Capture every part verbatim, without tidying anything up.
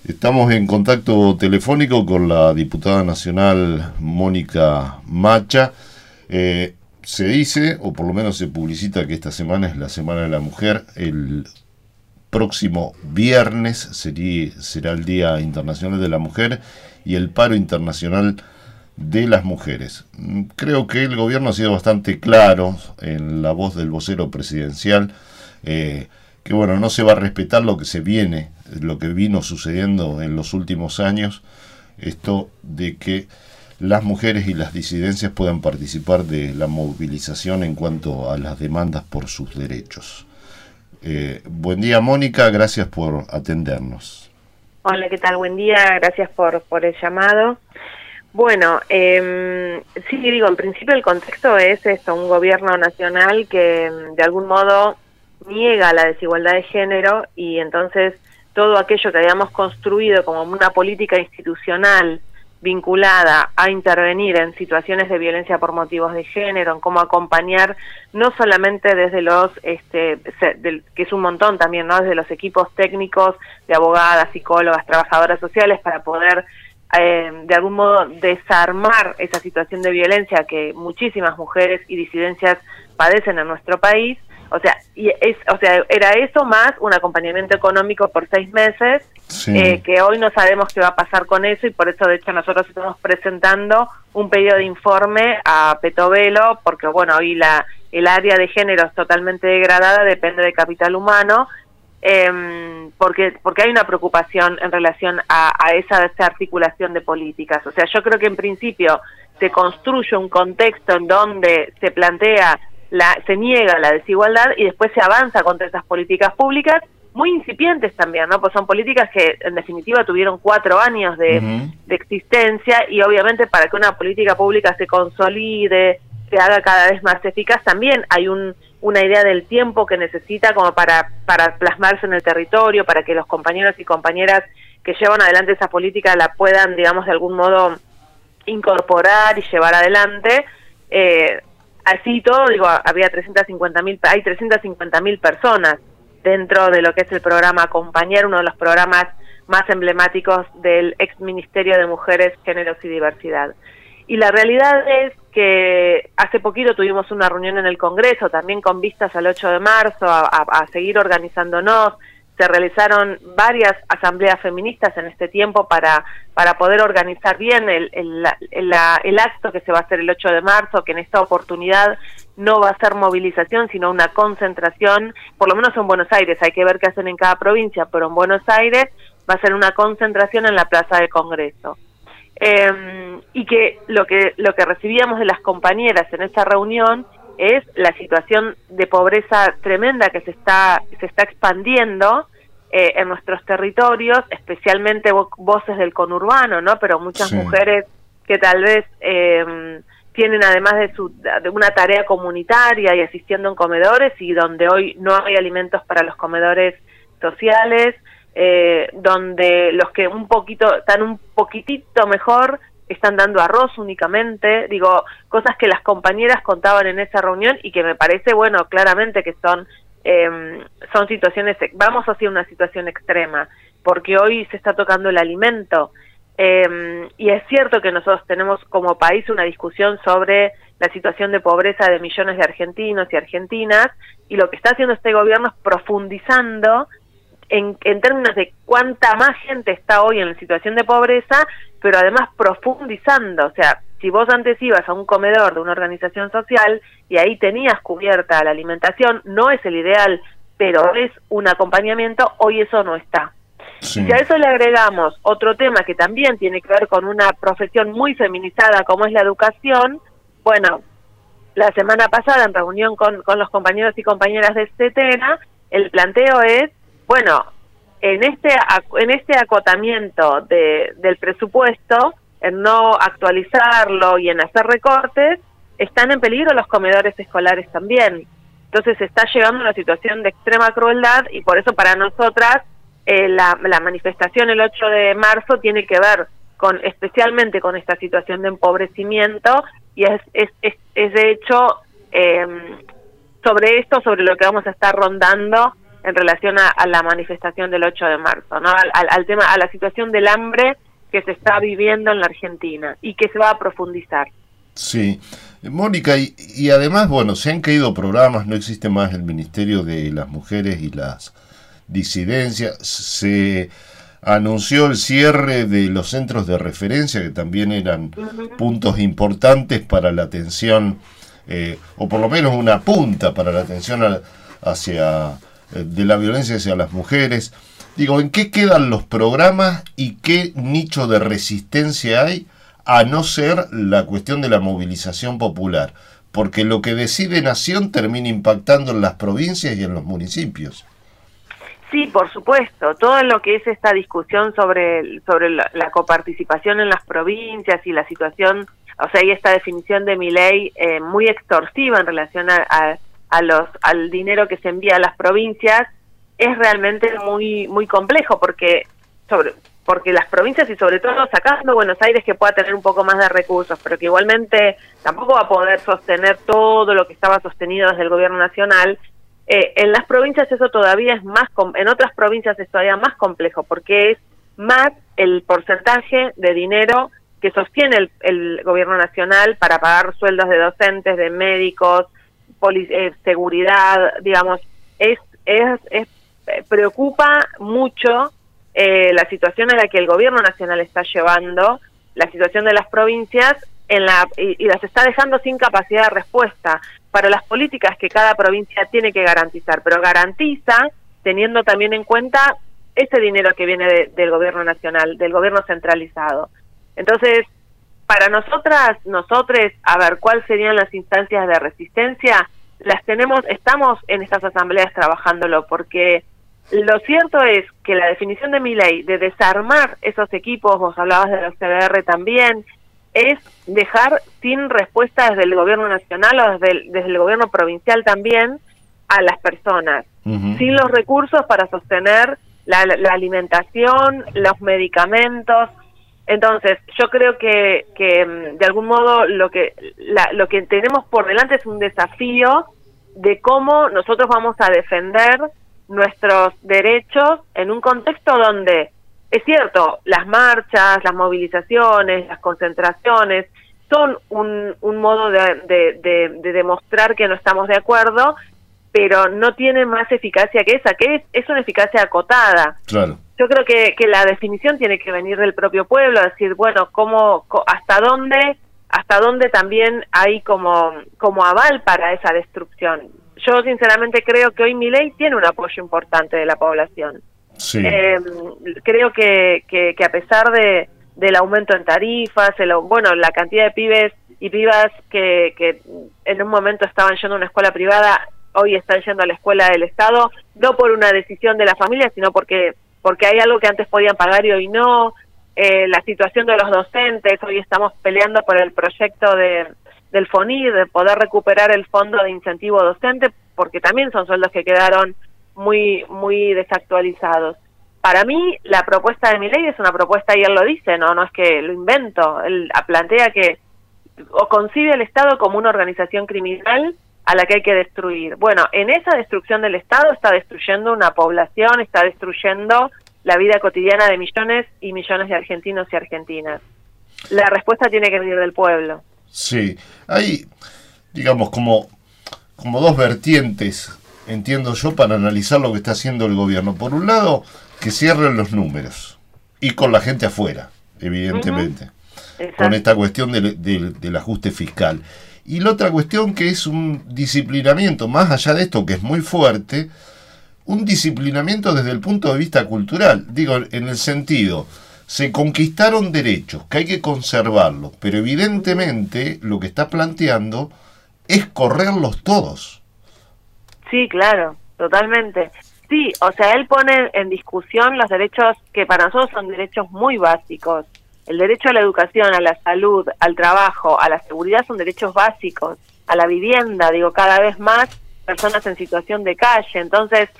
Estamos en contacto telefónico con la diputada nacional Mónica Macha. Eh, se dice, o por lo menos se publicita, que esta semana es la Semana de la Mujer. El próximo viernes sería, será el Día Internacional de la Mujer y el Paro Internacional de las Mujeres. Creo que el gobierno ha sido bastante claro en la voz del vocero presidencial, eh, que bueno, no se va a respetar lo que se viene, lo que vino sucediendo en los últimos años, esto de que las mujeres y las disidencias puedan participar de la movilización en cuanto a las demandas por sus derechos. Eh, buen día, Mónica, gracias por atendernos. Hola, ¿qué tal? Buen día, gracias por, por el llamado. Bueno, eh, sí, digo, en principio el contexto es esto, un gobierno nacional que de algún modo niega la desigualdad de género, y entonces todo aquello que habíamos construido como una política institucional vinculada a intervenir en situaciones de violencia por motivos de género, en cómo acompañar, no solamente desde los, este, del, que es un montón también, ¿no?, desde los equipos técnicos de abogadas, psicólogas, trabajadoras sociales, para poder eh, de algún modo desarmar esa situación de violencia que muchísimas mujeres y disidencias padecen en nuestro país. O sea, y es, o sea, era eso más un acompañamiento económico por seis meses, sí. eh, que hoy no sabemos qué va a pasar con eso, y por eso de hecho nosotros estamos presentando un pedido de informe a Petovelo, porque bueno, hoy la el área de género es totalmente degradada, depende de capital humano, eh, porque porque hay una preocupación en relación a, a esa, esa articulación de políticas. O sea, yo creo que en principio se construye un contexto en donde se plantea La, se niega la desigualdad y después se avanza contra esas políticas públicas, muy incipientes también, ¿no? Pues son políticas que en definitiva tuvieron cuatro años de, uh-huh. de existencia, y obviamente para que una política pública se consolide, se haga cada vez más eficaz, también hay un, una idea del tiempo que necesita como para, para plasmarse en el territorio, para que los compañeros y compañeras que llevan adelante esa política la puedan, digamos, de algún modo incorporar y llevar adelante. eh, Así todo, digo, había trescientas cincuenta mil, hay trescientas cincuenta mil personas dentro de lo que es el programa Acompañar, uno de los programas más emblemáticos del ex Ministerio de Mujeres, Géneros y Diversidad. Y la realidad es que hace poquito tuvimos una reunión en el Congreso, también con vistas al ocho de marzo, a, a, a seguir organizándonos. Se realizaron varias asambleas feministas en este tiempo para para poder organizar bien el, el, el, el acto que se va a hacer el ocho de marzo, que en esta oportunidad no va a ser movilización, sino una concentración, por lo menos en Buenos Aires, hay que ver qué hacen en cada provincia, pero en Buenos Aires va a ser una concentración en la Plaza del Congreso. Eh, y que lo que lo que recibíamos de las compañeras en esa reunión es la situación de pobreza tremenda que se está se está expandiendo eh, en nuestros territorios, especialmente vo voces del conurbano, ¿no? Pero muchas sí. mujeres que tal vez eh, tienen, además de, su, de una tarea comunitaria y asistiendo en comedores, y donde hoy no hay alimentos para los comedores sociales, eh, donde los que un poquito están un poquitito mejor están dando arroz únicamente, digo, cosas que las compañeras contaban en esa reunión y que me parece, bueno, claramente que son eh, son situaciones, vamos hacia una situación extrema, porque hoy se está tocando el alimento, eh, y es cierto que nosotros tenemos como país una discusión sobre la situación de pobreza de millones de argentinos y argentinas, y lo que está haciendo este gobierno es profundizando En, en términos de cuánta más gente está hoy en la situación de pobreza, pero además profundizando. O sea, si vos antes ibas a un comedor de una organización social y ahí tenías cubierta la alimentación, no es el ideal, pero es un acompañamiento, hoy eso no está. Sí. Y si a eso le agregamos otro tema que también tiene que ver con una profesión muy feminizada como es la educación, bueno, la semana pasada en reunión con, con los compañeros y compañeras de CETERA, el planteo es, bueno, en este en este acotamiento de, del presupuesto, en no actualizarlo y en hacer recortes, están en peligro los comedores escolares también. Entonces se está llegando a una situación de extrema crueldad, y por eso para nosotras eh, la, la manifestación el ocho de marzo tiene que ver con especialmente con esta situación de empobrecimiento, y es, es, es, es de hecho eh, sobre esto, sobre lo que vamos a estar rondando en relación a, a la manifestación del ocho de marzo, ¿no? Al, al, al tema, a la situación del hambre que se está viviendo en la Argentina y que se va a profundizar. Sí, Mónica, y, y además, bueno, se han caído programas, no existe más el Ministerio de las Mujeres y las Disidencias, se anunció el cierre de los centros de referencia, que también eran uh-huh. puntos importantes para la atención, eh, o por lo menos una punta para la atención a, hacia eh, de la violencia hacia las mujeres. Digo, ¿en qué quedan los programas y qué nicho de resistencia hay, a no ser la cuestión de la movilización popular? Porque lo que decide Nación termina impactando en las provincias y en los municipios. Sí, por supuesto. Todo lo que es esta discusión sobre, sobre la, la coparticipación en las provincias y la situación, o sea, y esta definición de Milei eh, muy extorsiva en relación a, a, a los al dinero que se envía a las provincias, es realmente muy muy complejo, porque sobre porque las provincias, y sobre todo sacando Buenos Aires, que pueda tener un poco más de recursos, pero que igualmente tampoco va a poder sostener todo lo que estaba sostenido desde el gobierno nacional. Eh, en las provincias eso todavía es más, en otras provincias es todavía más complejo, porque es más el porcentaje de dinero que sostiene el, el gobierno nacional para pagar sueldos de docentes, de médicos, poli, eh, seguridad, digamos, es, es, es preocupa mucho eh, la situación a la que el gobierno nacional está llevando, la situación de las provincias, en la y, y las está dejando sin capacidad de respuesta para las políticas que cada provincia tiene que garantizar, pero garantiza teniendo también en cuenta ese dinero que viene de, del gobierno nacional, del gobierno centralizado. Entonces, para nosotras, nosotres, a ver, ¿cuáles serían las instancias de resistencia? Las tenemos, estamos en estas asambleas trabajándolo, porque lo cierto es que la definición de Milei de desarmar esos equipos, vos hablabas de los C B R también, es dejar sin respuesta desde el gobierno nacional o desde el, desde el gobierno provincial también a las personas, uh-huh. sin los recursos para sostener la, la alimentación, los medicamentos. Entonces, yo creo que, que de algún modo lo que la, lo que tenemos por delante es un desafío de cómo nosotros vamos a defender nuestros derechos en un contexto donde, es cierto, las marchas, las movilizaciones, las concentraciones son un, un modo de, de, de, de demostrar que no estamos de acuerdo, pero no tienen más eficacia que esa, que es, es una eficacia acotada. Claro. Yo creo que, que la definición tiene que venir del propio pueblo, decir, bueno, cómo, hasta dónde, hasta dónde también hay como, como aval para esa destrucción. Yo sinceramente creo que hoy Milei tiene un apoyo importante de la población. Sí. Eh, creo que, que, que a pesar de del aumento en tarifas, el, bueno, la cantidad de pibes y pibas que, que en un momento estaban yendo a una escuela privada, hoy están yendo a la escuela del Estado, no por una decisión de la familia, sino porque porque hay algo que antes podían pagar y hoy no. Eh, la situación de los docentes, hoy estamos peleando por el proyecto de del FONIR, de poder recuperar el fondo de incentivo docente, porque también son sueldos que quedaron muy muy desactualizados. Para mí, la propuesta de Milei es una propuesta, y él lo dice, no no es que lo invento, él plantea que o concibe el Estado como una organización criminal a la que hay que destruir. Bueno, en esa destrucción del Estado está destruyendo una población, está destruyendo la vida cotidiana de millones y millones de argentinos y argentinas. La respuesta tiene que venir del pueblo. Sí, hay, digamos, como, como dos vertientes, entiendo yo, para analizar lo que está haciendo el gobierno. Por un lado, que cierren los números, y con la gente afuera, evidentemente, uh-huh. con esta cuestión del, del, del ajuste fiscal. Y la otra cuestión, que es un disciplinamiento, más allá de esto que es muy fuerte, un disciplinamiento desde el punto de vista cultural. Digo, en el sentido, se conquistaron derechos, que hay que conservarlos, pero evidentemente lo que está planteando es correrlos todos. Sí, claro, totalmente. Sí, o sea, él pone en discusión los derechos que para nosotros son derechos muy básicos. El derecho a la educación, a la salud, al trabajo, a la seguridad son derechos básicos, a la vivienda, digo, cada vez más personas en situación de calle. Entonces,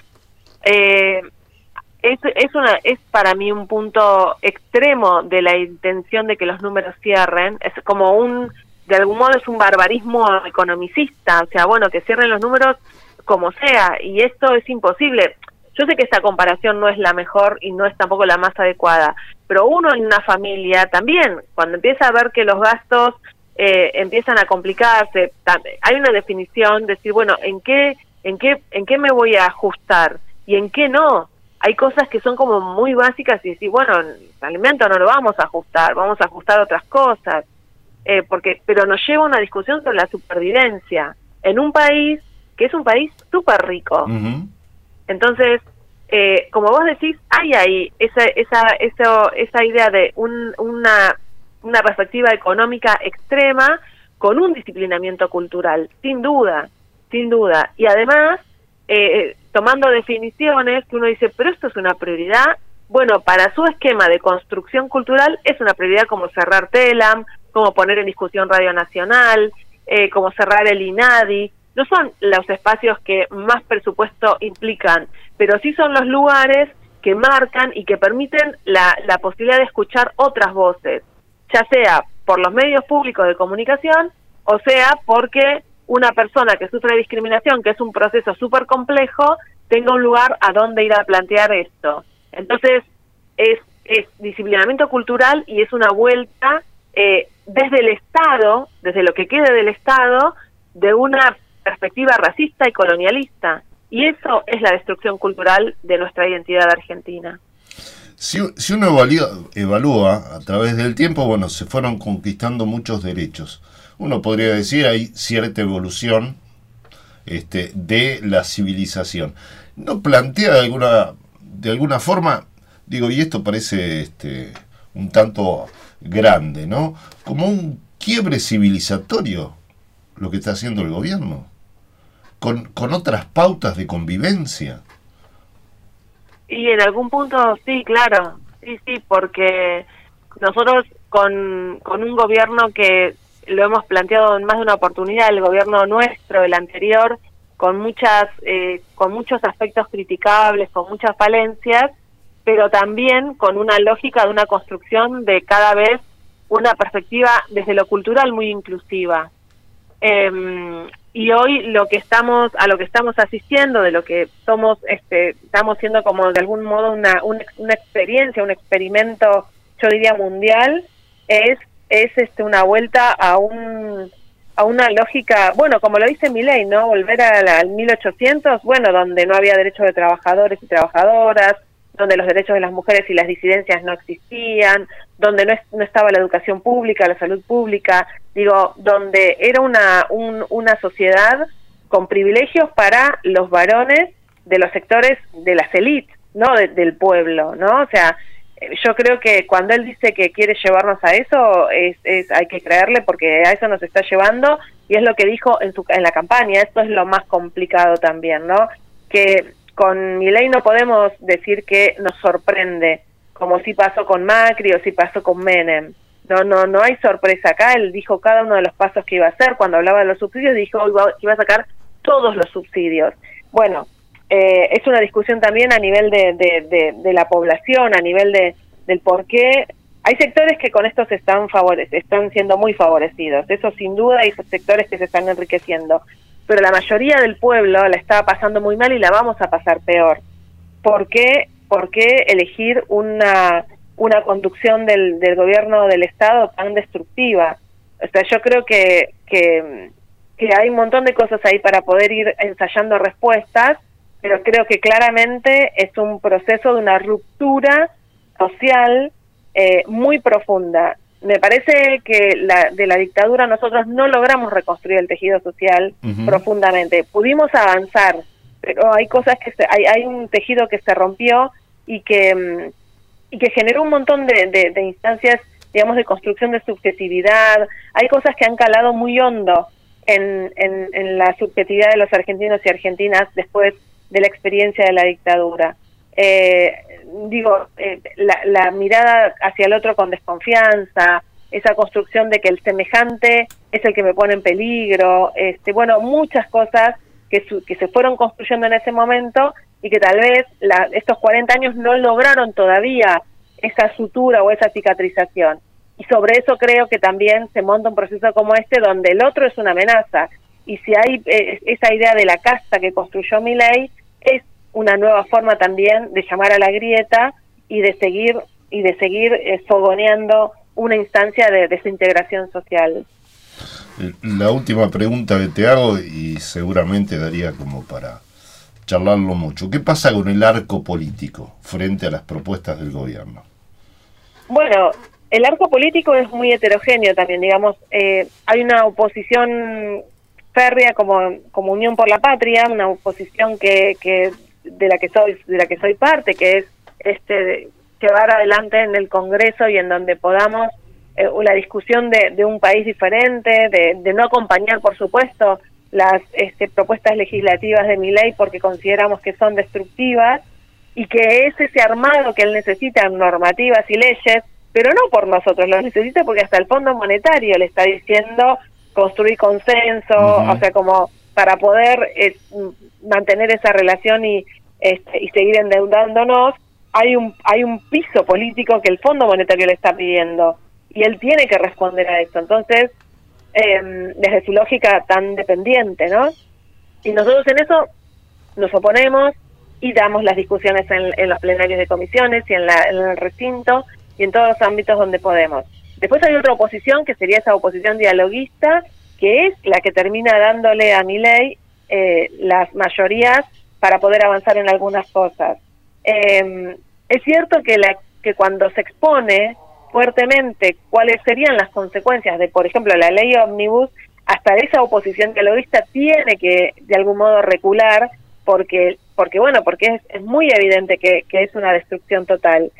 eh, es, es, una, es para mí un punto extremo de la intención de que los números cierren. Es como un, de algún modo es un barbarismo economicista, o sea, bueno, que cierren los números como sea, y esto es imposible. yo sé que esta comparación no es la mejor y no es tampoco la más adecuada, pero uno en una familia también, cuando empieza a ver que los gastos eh, empiezan a complicarse, hay una definición, decir, bueno, ¿en qué, en qué, en qué me voy a ajustar y en qué no? Hay cosas que son como muy básicas y decir, bueno, el alimento no lo vamos a ajustar, vamos a ajustar otras cosas, eh, porque pero nos lleva a una discusión sobre la supervivencia en un país que es un país súper rico. Uh-huh. Entonces, eh, como vos decís, hay ahí esa esa esa, esa idea de un, una, una perspectiva económica extrema con un disciplinamiento cultural, sin duda, sin duda. Y además, eh, tomando definiciones que uno dice, pero esto es una prioridad. Bueno, para su esquema de construcción cultural es una prioridad como cerrar TELAM, como poner en discusión Radio Nacional, eh, como cerrar el INADI. No son los espacios que más presupuesto implican, pero sí son los lugares que marcan y que permiten la, la posibilidad de escuchar otras voces, ya sea por los medios públicos de comunicación, o sea porque una persona que sufre discriminación, que es un proceso súper complejo, tenga un lugar a donde ir a plantear esto. Entonces, es, es disciplinamiento cultural y es una vuelta eh, desde el Estado, desde lo que quede del Estado, de una perspectiva racista y colonialista, y eso es la destrucción cultural de nuestra identidad argentina. Si, si uno evalúa, evalúa a través del tiempo, bueno, se fueron conquistando muchos derechos. Uno podría decir hay cierta evolución este, de la civilización. ¿No plantea de alguna, de alguna forma, digo, y esto parece este, un tanto grande, ¿no? Como un quiebre civilizatorio lo que está haciendo el gobierno? Con, con otras pautas de convivencia. Y en algún punto sí, claro, sí, sí, porque nosotros con, con un gobierno que lo hemos planteado en más de una oportunidad, el gobierno nuestro, el anterior, con muchas, eh, con muchos aspectos criticables, con muchas falencias, pero también con una lógica de una construcción de cada vez una perspectiva desde lo cultural muy inclusiva. Eh, y hoy lo que estamos a lo que estamos asistiendo, de lo que somos este estamos siendo como de algún modo una una, una experiencia, un experimento, yo diría mundial, es es este una vuelta a un a una lógica, bueno, como lo dice Milei, ¿no? Volver a la, al mil ochocientos, bueno, donde no había derechos de trabajadores y trabajadoras, donde los derechos de las mujeres y las disidencias no existían, donde no, es, no estaba la educación pública, la salud pública, digo, donde era una, un, una sociedad con privilegios para los varones de los sectores de las élites, ¿no? De, del pueblo, ¿no? O sea, yo creo que cuando él dice que quiere llevarnos a eso, es, es hay que creerle porque a eso nos está llevando, y es lo que dijo en, su, en la campaña. Esto es lo más complicado también, ¿no? Que con Milei no podemos decir que nos sorprende, como si pasó con Macri o si pasó con Menem. No, no, no hay sorpresa acá. Él dijo cada uno de los pasos que iba a hacer. Cuando hablaba de los subsidios, dijo que iba a sacar todos los subsidios. Bueno, eh, es una discusión también a nivel de, de, de, de la población, a nivel de del por qué. Hay sectores que con esto se están favore están siendo muy favorecidos. Eso sin duda, hay sectores que se están enriqueciendo. Pero la mayoría del pueblo la estaba pasando muy mal y la vamos a pasar peor. ¿Por qué, por qué elegir una, una conducción del, del gobierno del Estado tan destructiva? O sea, yo creo que, que, que hay un montón de cosas ahí para poder ir ensayando respuestas, pero creo que claramente es un proceso de una ruptura social eh, muy profunda. Me parece que la, de la dictadura nosotros no logramos reconstruir el tejido social uh-huh. profundamente. Pudimos avanzar, pero hay cosas que se, hay, hay un tejido que se rompió y que y que generó un montón de, de, de instancias, digamos, de construcción de subjetividad. Hay cosas que han calado muy hondo en, en, en la subjetividad de los argentinos y argentinas después de la experiencia de la dictadura. Eh, digo, eh, la, la mirada hacia el otro con desconfianza, esa construcción de que el semejante es el que me pone en peligro, este, bueno, muchas cosas que, su, que se fueron construyendo en ese momento y que tal vez la, estos cuarenta años no lograron todavía esa sutura o esa cicatrización. Y sobre eso creo que también se monta un proceso como este donde el otro es una amenaza. Y si hay eh, esa idea de la casta que construyó Milei, es una nueva forma también de llamar a la grieta y de seguir y de seguir eh, fogoneando una instancia de desintegración social. La última pregunta que te hago, y seguramente daría como para charlarlo mucho, ¿qué pasa con el arco político frente a las propuestas del gobierno? Bueno, el arco político es muy heterogéneo también, digamos, eh, hay una oposición férrea como como Unión por la Patria, una oposición que que de la que soy de la que soy parte, que es este llevar adelante en el Congreso y en donde podamos eh, la discusión de, de un país diferente, de, de no acompañar, por supuesto, las este, propuestas legislativas de Milei porque consideramos que son destructivas, y que es ese armado que él necesita en normativas y leyes, pero no por nosotros, lo necesita porque hasta el Fondo Monetario le está diciendo construir consenso, uh-huh. o sea, como para poder eh, mantener esa relación y, este, y seguir endeudándonos, hay un hay un piso político que el Fondo Monetario le está pidiendo, y él tiene que responder a esto. Entonces, eh, desde su lógica tan dependiente, ¿no? Y nosotros en eso nos oponemos y damos las discusiones en, en los plenarios de comisiones y en, la, en el recinto y en todos los ámbitos donde podemos. Después hay otra oposición, que sería esa oposición dialoguista, que es la que termina dándole a Milei eh, las mayorías para poder avanzar en algunas cosas. Eh, es cierto que, la, que cuando se expone fuertemente cuáles serían las consecuencias de, por ejemplo, la ley ómnibus, hasta esa oposición dialoguista tiene que, de algún modo, recular, porque, porque bueno, porque es, es muy evidente que, que es una destrucción total.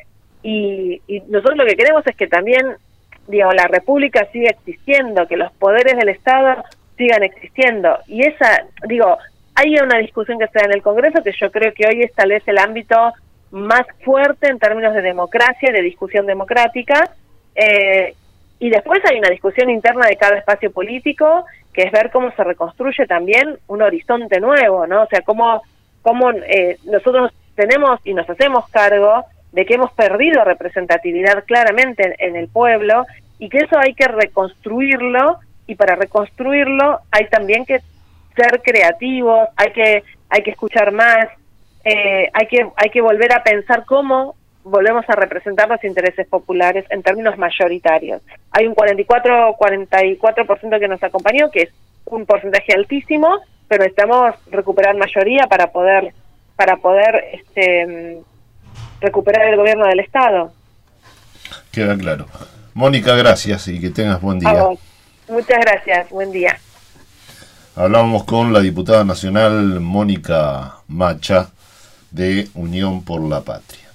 Y, y nosotros lo que queremos es que también, digo, la República siga existiendo, que los poderes del Estado sigan existiendo. Y esa, digo, hay una discusión que se da en el Congreso que yo creo que hoy es tal vez el ámbito más fuerte en términos de democracia, de discusión democrática, eh, y después hay una discusión interna de cada espacio político, que es ver cómo se reconstruye también un horizonte nuevo, ¿no? O sea, cómo, cómo eh, nosotros tenemos y nos hacemos cargo de que hemos perdido representatividad claramente en, en el pueblo, y que eso hay que reconstruirlo, y para reconstruirlo hay también que ser creativos, hay que hay que escuchar más, eh, hay que hay que volver a pensar cómo volvemos a representar los intereses populares en términos mayoritarios. Hay un cuarenta y cuatro por ciento que nos acompañó, que es un porcentaje altísimo, pero necesitamos recuperar mayoría para poder para poder este recuperar el gobierno del Estado. Queda claro. Mónica, gracias y que tengas buen día. A vos. Muchas gracias, buen día. Hablábamos con la diputada nacional Mónica Macha de Unión por la Patria.